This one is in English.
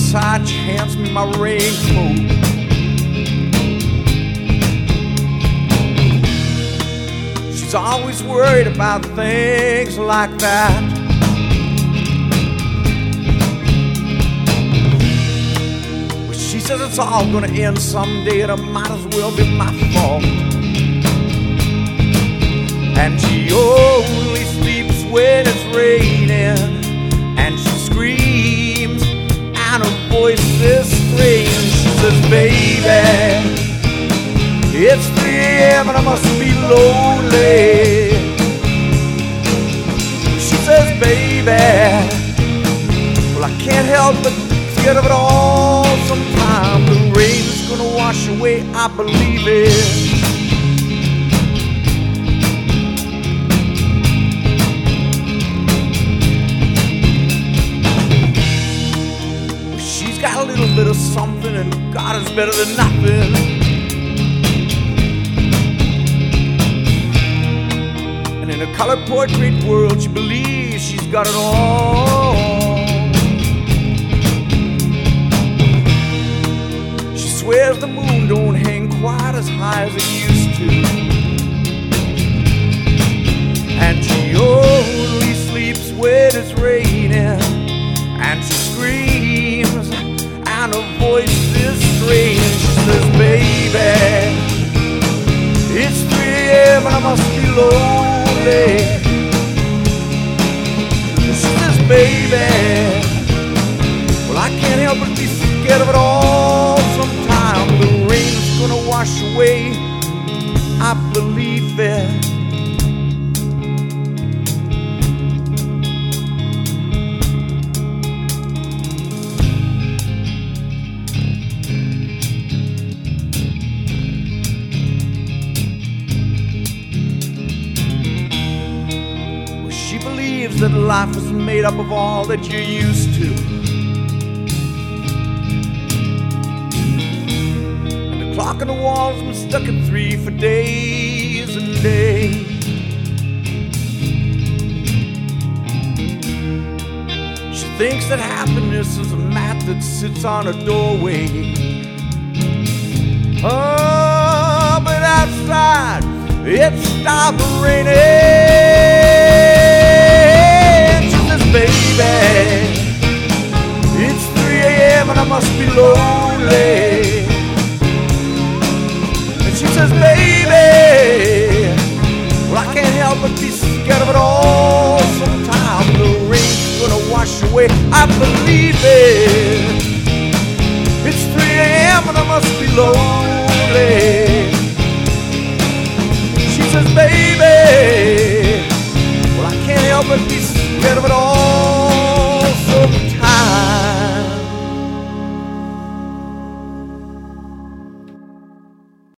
outside, she hands me my raincoat. She's always worried about things like that. Well, she says it's all gonna end someday, and it might as well be my fault. And she only sleeps when it's raining, and she screams, and her voice is strange. She says, baby, it's 3 a.m. and I must be lonely. She says, baby, well, I can't help but scared of it all sometime. The rain is gonna wash away, I believe it. She's got a little bit of something, and God is better than nothing. In a colored portrait world, she believes she's got it all. She swears the moon don't hang quite as high as it used to, and she only sleeps when it's raining, and she screams, and her voice is strange. She says, baby, it's 3 a.m. and I must be lonely. She says, baby, well, I can't help but be scared of it all sometime. The rain's gonna wash away, I believe it. That life is made up of all that you're used to, and the clock on the wall's been stuck at 3 for days and days. She thinks that happiness is a mat that sits on a doorway. Oh, but outside it stopped raining. Baby, it's 3 a.m. and I must be lonely. And she says, baby, well, I can't help but be scared of it all sometime. The rain's gonna wash away, I believe it. It's 3 a.m. and I must be lonely. She says, baby,